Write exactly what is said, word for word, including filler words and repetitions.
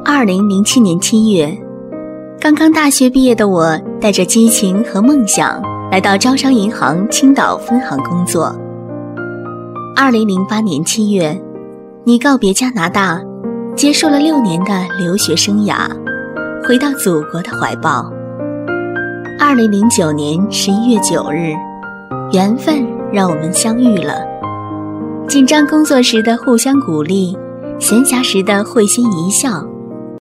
二零零七年七月，刚刚大学毕业的我带着激情和梦想来到招商银行青岛分行工作。二零零八年七月，你告别加拿大，结束了六年的留学生涯，回到祖国的怀抱。二零零九年十一月九日，缘分让我们相遇了。紧张工作时的互相鼓励，闲暇时的会心一笑，